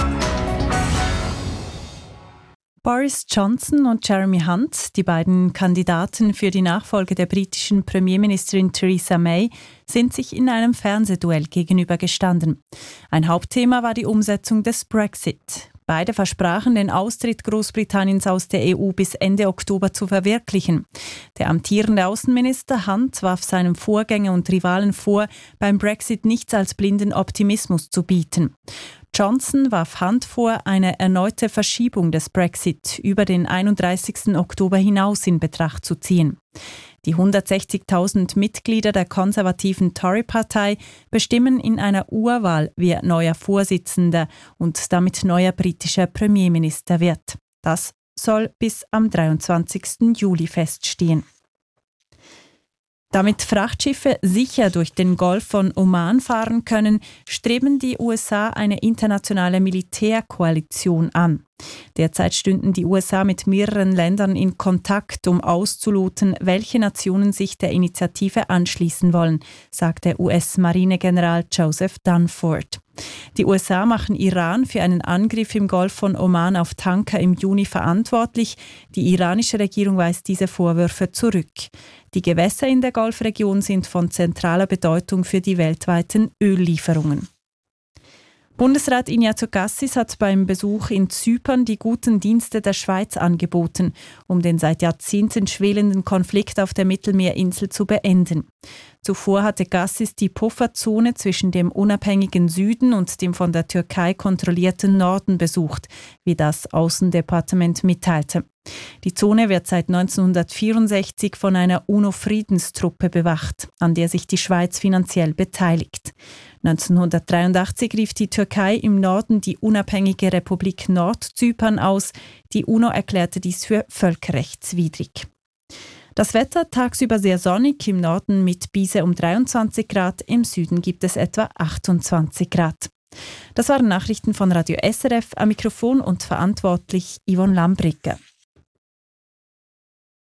Boris Johnson und Jeremy Hunt, die beiden Kandidaten für die Nachfolge der britischen Premierministerin Theresa May, sind sich in einem Fernsehduell gegenübergestanden. Ein Hauptthema war die Umsetzung des Brexit. Beide versprachen, den Austritt Großbritanniens aus der EU bis Ende Oktober zu verwirklichen. Der amtierende Außenminister Hunt warf seinem Vorgänger und Rivalen vor, beim Brexit nichts als blinden Optimismus zu bieten. Johnson warf Hunt vor, eine erneute Verschiebung des Brexit über den 31. Oktober hinaus in Betracht zu ziehen. Die 160.000 Mitglieder der konservativen Tory-Partei bestimmen in einer Urwahl, wer neuer Vorsitzender und damit neuer britischer Premierminister wird. Das soll bis am 23. Juli feststehen. Damit Frachtschiffe sicher durch den Golf von Oman fahren können, streben die USA eine internationale Militärkoalition an. Derzeit stünden die USA mit mehreren Ländern in Kontakt, um auszuloten, welche Nationen sich der Initiative anschließen wollen, sagte US-Marinegeneral Joseph Dunford. Die USA machen Iran für einen Angriff im Golf von Oman auf Tanker im Juni verantwortlich. Die iranische Regierung weist diese Vorwürfe zurück. Die Gewässer in der Golfregion sind von zentraler Bedeutung für die weltweiten Öllieferungen. Bundesrat Ignazio Cassis hat beim Besuch in Zypern die guten Dienste der Schweiz angeboten, um den seit Jahrzehnten schwelenden Konflikt auf der Mittelmeerinsel zu beenden. Zuvor hatte Cassis die Pufferzone zwischen dem unabhängigen Süden und dem von der Türkei kontrollierten Norden besucht, wie das Außendepartement mitteilte. Die Zone wird seit 1964 von einer UNO-Friedenstruppe bewacht, an der sich die Schweiz finanziell beteiligt. 1983 rief die Türkei im Norden die unabhängige Republik Nordzypern aus. Die UNO erklärte dies für völkerrechtswidrig. Das Wetter tagsüber sehr sonnig, im Norden mit Bise um 23 Grad, im Süden gibt es etwa 28 Grad. Das waren Nachrichten von Radio SRF, am Mikrofon und verantwortlich Yvonne Lambricke.